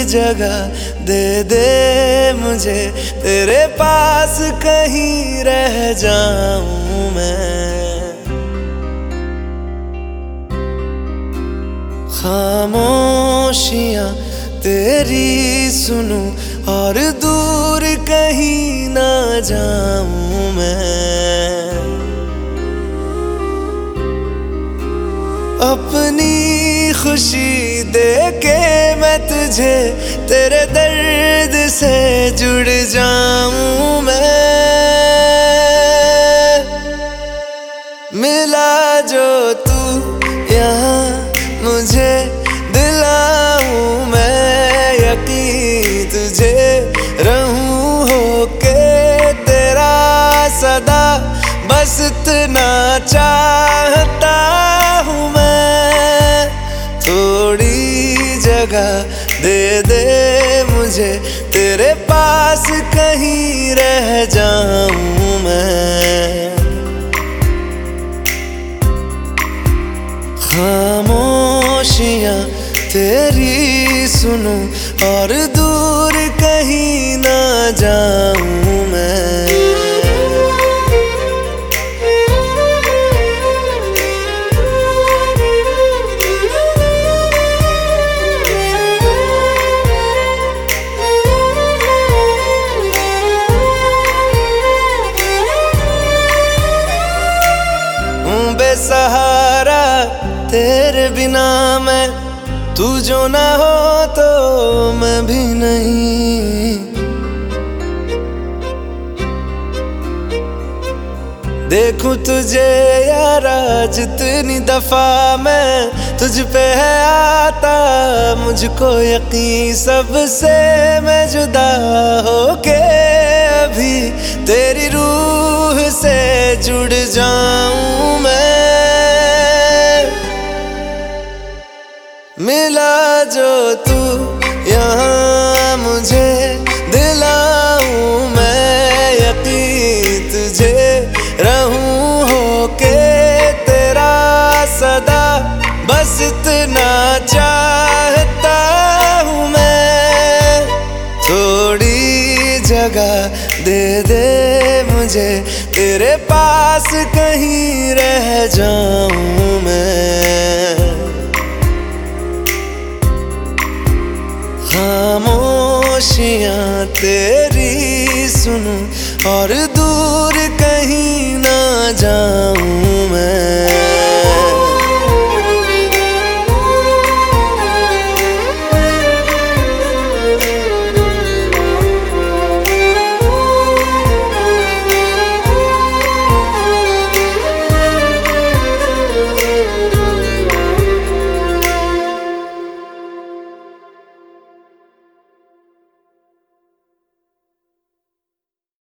जगह दे दे मुझे, तेरे पास कहीं रह जाऊं मैं। खामोशियां तेरी सुनूं और दूर कहीं ना जाऊं मैं। अपनी खुशी दे के मैं तुझे, तेरे दर्द से जुड़ जाऊं मैं। मिला जो तू यहाँ मुझे, दिलाऊं मैं यकीन तुझे, रहूं होके तेरा सदा, बस इतना चाहता हूँ मैं। थोड़ी जगह दे दे मुझे, तेरे पास कहीं रह जाऊं मैं। खामोशियां तेरी सुनूं और दूर कहीं ना जाऊं मैं। बेसहारा तेरे बिना मैं, तू जो ना हो तो मैं भी नहीं। देखूं तुझे यारा जितनी दफा मैं, तुझ पे है आता मुझको यकीन, सबसे मैं जुदा होके अभी तेरी रूह से जुड़ जाऊं मैं। मिला जो तू यहाँ मुझे, दिलाऊं मैं यकीन तुझे, रहूं होके तेरा सदा, बस इतना चाहता हूँ मैं। थोड़ी जगह दे दे मुझे, तेरे पास कहीं रह जाऊं मैं। खामोशियां तेरी